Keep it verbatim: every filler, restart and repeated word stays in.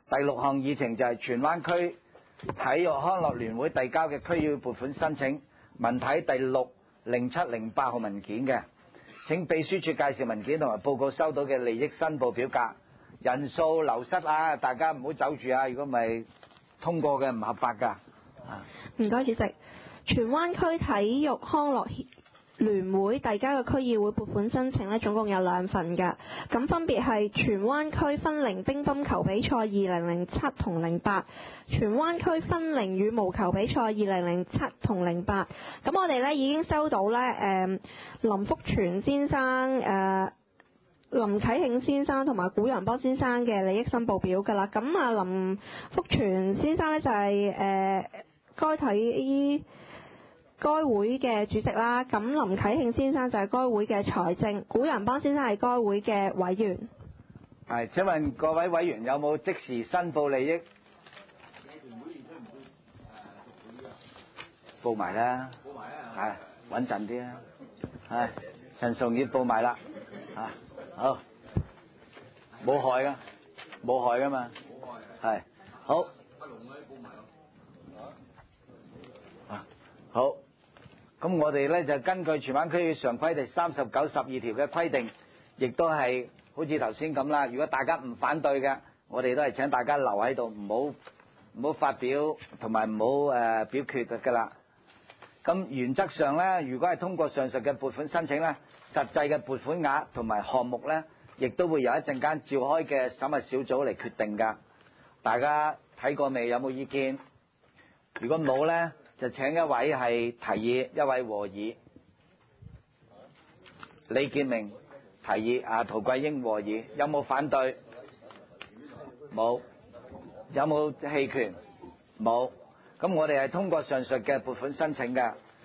第六項議程就係荃灣區體育康樂聯會遞交嘅區議會撥款申請，文體第六、零七、零八號文件嘅。請秘書處介紹文件同埋報告收到嘅利益申報表格。人數流失啊，大家唔好走住啊！如果唔係通過嘅唔合法㗎。 唔該，主席。荃灣區體育康樂聯會遞交嘅區議會撥款申請呢，總共有兩份㗎。咁分別係荃灣區分齡乒乓球比賽二零零七同零八，荃灣區分齡羽毛球比賽二零零七同零八。咁我哋呢已經收到呢，誒、呃、林福全先生、誒、呃、林啟慶先生同埋古陽邦先生嘅利益申報表㗎啦。咁啊，林福全先生呢就係、是、誒、呃、該體該會嘅主席啦，咁林啟慶先生就係該會嘅財政，古陽邦先生係該會嘅委員。 係，請問各位委員有冇即時申報利益？報埋啦，係穩陣啲啊！係陳崇業報埋啦，啊好，冇害噶，冇害噶嘛，係好。啊好。咁我哋咧就根據荃灣區常規第三十九、十二條嘅規定，亦都係好似頭先咁啦。如果大家唔反對嘅，我哋都係請大家留喺度，唔好唔好發表同埋唔好誒表決㗎啦。咁原則上咧，如果係通過上述嘅撥款申請咧，實際嘅撥款額同埋項目咧，亦都會由一陣間召開嘅審核小組嚟決定㗎。大家睇過未？有冇意見？如果冇咧，就請一位係提議，一位和議。李建明提議，啊陶桂英和議，有冇反對？冇。有冇棄權？冇。咁我哋係通過上述嘅撥款申請嘅。